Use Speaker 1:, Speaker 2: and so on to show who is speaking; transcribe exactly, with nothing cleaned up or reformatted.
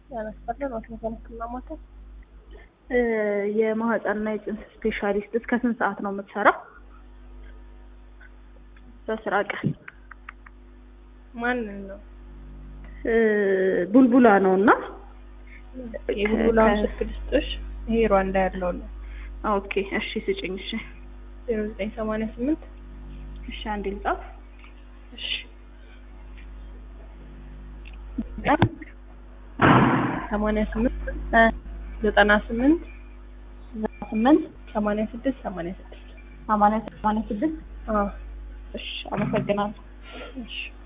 Speaker 1: ያላስፈለገ ነው ከማማታ
Speaker 2: የማህፀንና የጽንስ ስፔሻሊስት እስከ ስንት ሰዓት ነው የምትሰራው? በስራ ቀን
Speaker 1: ማን ነው?
Speaker 2: ቡልቡላ ነውና
Speaker 1: የቡልቡላው ስልክልስጥሽ ይሄ ሩዋንዳ ያለው ነው።
Speaker 2: ኦኬ እሺ ስጭኝ። እሺ
Speaker 1: ዜሮ ዘጠኝ ሰማንያ ስምንት
Speaker 2: እሺ አንዴ ልጻፍ።
Speaker 1: እሺ ሰማንያ ስምንት ዘጠና ስምንት
Speaker 2: ዘጠና ስምንት
Speaker 1: ሰማንያ ስድስት ሰማንያ ስድስት
Speaker 2: ሰማንያ ስድስት። አዎ
Speaker 1: እሺ
Speaker 2: አመሰግናለሁ።
Speaker 1: እሺ